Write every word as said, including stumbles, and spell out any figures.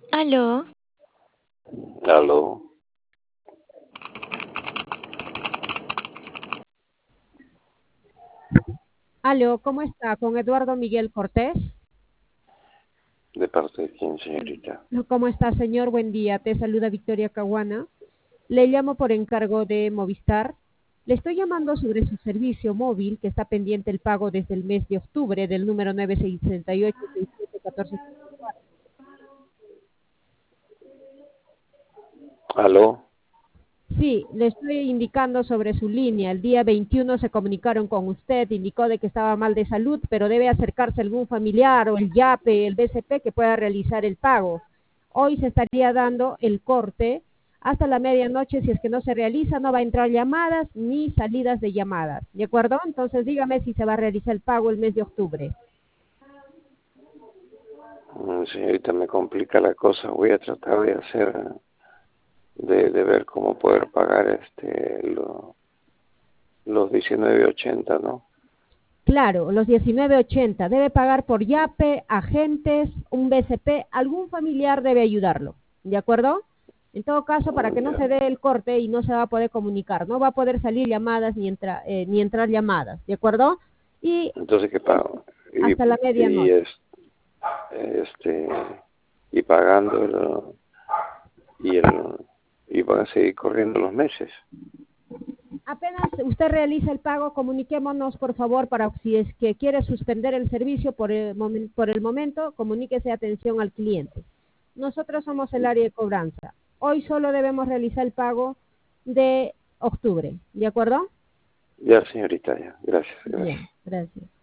Aló, Aló, Aló, ¿cómo está? Con Eduardo Miguel Cortés. ¿de parte de quién, señorita? ¿Cómo está, señor? Buen día. Te saluda Victoria Caguana. Le llamo por encargo de Movistar. Le estoy llamando sobre su servicio móvil que está pendiente el pago desde el mes de octubre del número nueve seis ocho seis siete uno cuatro. Aló, Sí, le estoy indicando sobre su línea. El día veintiuno se comunicaron con usted, indicó de que estaba mal de salud, pero debe acercarse algún familiar o el YAPE, el B C P, que pueda realizar el pago. Hoy se estaría dando el corte hasta la medianoche. Si es que no se realiza, no va a entrar llamadas ni salidas de llamadas. ¿De acuerdo? Entonces dígame si se va a realizar el pago el mes de octubre. Mm, señorita, me complica la cosa. Voy a tratar de hacer, de, de ver cómo poder pagar este lo- los diecinueve ochenta, ¿no? Claro, los diecinueve ochenta. Debe pagar por YAPE, agentes, un B C P, algún familiar debe ayudarlo. ¿De acuerdo? En todo caso, para que Mm, no ya. se dé el corte y no se va a poder comunicar, no va a poder salir llamadas ni, entra, eh, ni entrar llamadas. ¿De acuerdo? Y Entonces, ¿qué es pago? Y, hasta la y medianoche. es, este, y pagando el, y el, y van a seguir corriendo los meses. Apenas usted realiza el pago, comuniquémonos, por favor, para si es que quiere suspender el servicio por el, momen- por el momento, comuníquese atención al cliente. Nosotros somos el área de cobranza. Hoy solo debemos realizar el pago de octubre, ¿de acuerdo? Ya, señorita, ya. Gracias, gracias. Bien, gracias.